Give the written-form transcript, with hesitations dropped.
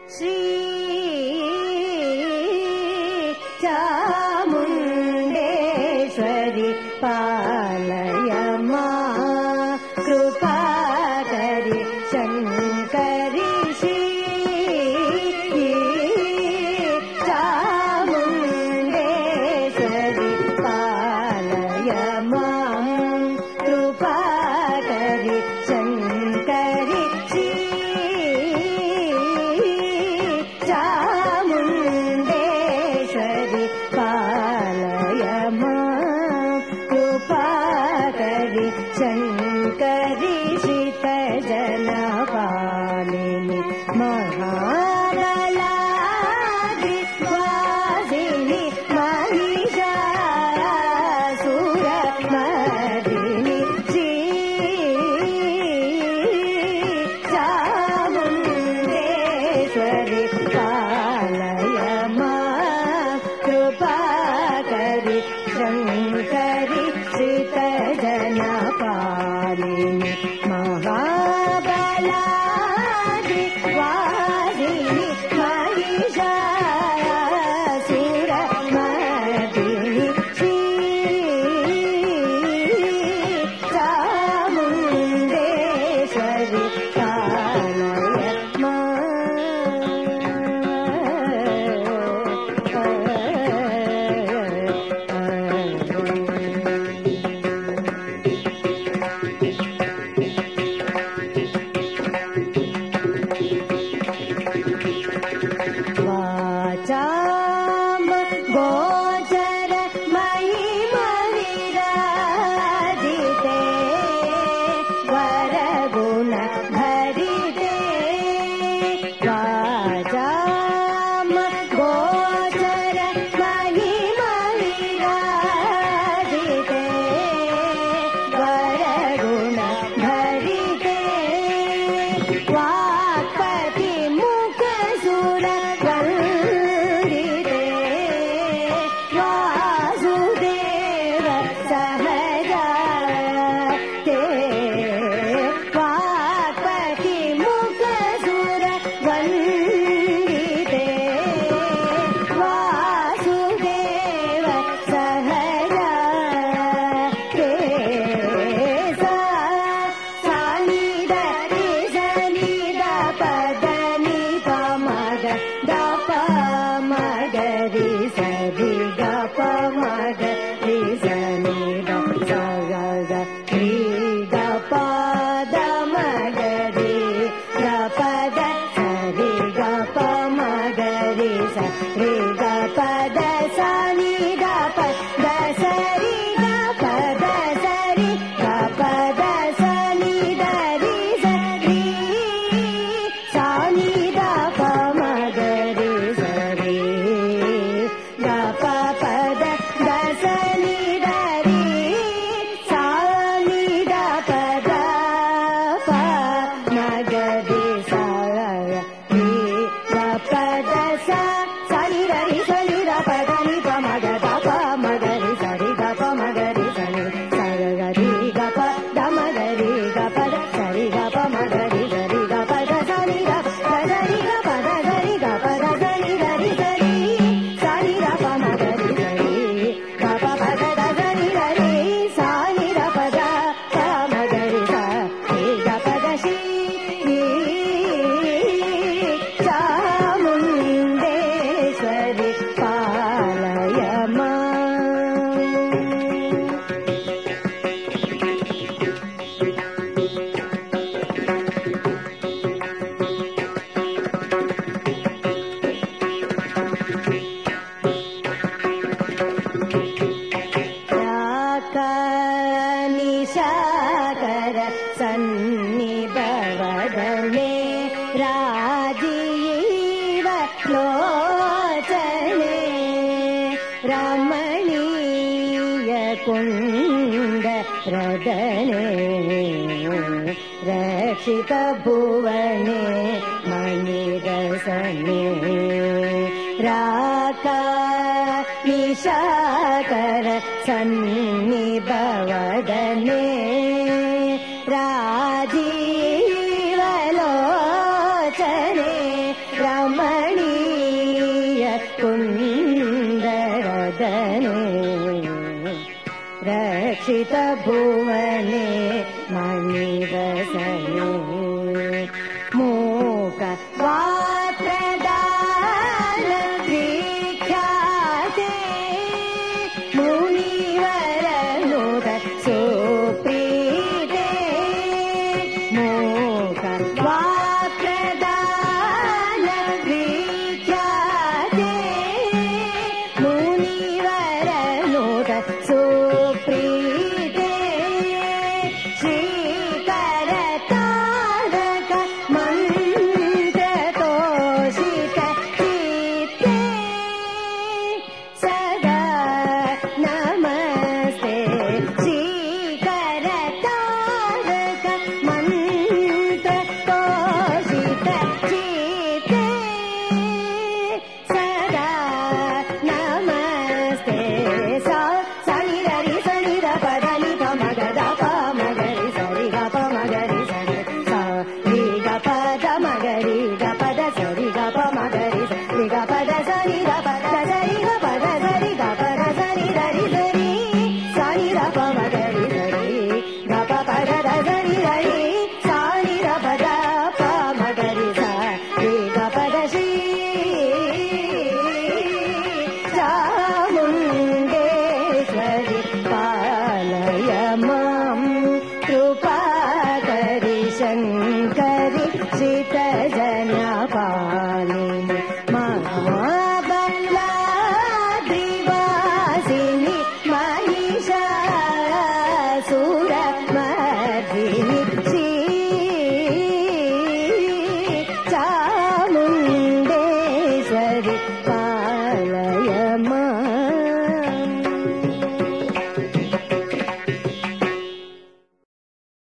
श्री चामुण्डेश्वरि पालय मां कृपाकरि शङ्करि श्री चामुण्डेश्वरि पालय मां कृपाकरि शङ्करि श्री चामुण्डेश्वरि पालय मां कृपाकरि शङ्करि श्रितजनपालिनि महाबलाद्रिवासिनि महिषासुरमर्दिनि श्री चामुण्डेश्वरि पालय मां कृपाकरि शङ्करि श्रितजनपालिनि महाबलाद्रिवासिनि महिषासुरमर्दिनि श्री चामुण्डेश्वरि पालय वाचाम गोचर महिमविराजिते वरगुण भरिते वाचाम गोचर महिमविराजिते वरगुण भरिते वाक्पति मुख सुर वन्दिते वासुदेव सहजाते वाक्पति मुख सुर वन्दिते वासुदेव सहजाते सानिद रिसनिद पदनि पमग दप मगरि सरि गप मगरि सनिद सगग रि गप दमगरि गपद सरि गप मगरि सरि गपद सनि गपद सरि गपद सरि गपद सनि दरि सरि सानि गप मगरि सरि गपद दसनि दरि सानि गपद प मगरि सरि गपद सनि दरि सनि गपद नि प मग दप मगरि सरि गप मगरि सनि सगरि गप दमगरि गपद सरि गप मगरि सरि गपद सनि गप सरि गपद सरि गपद सनि दरि सरि सनि गप मगरि सरि गप पद सनि दरि सनि गपद प मगरि सरि गपद श्री चामुण्डेश्वरि पालय मां निशाकर सन्निभवदने राजीव लोचने रमणीय कुण्ड रदने रक्षित भुवने मणिरसने राका निशाकर सन्निभवदने राजीव लोचने रमणीय कुन्दरदने रक्षित भुवने मणिवसने मूक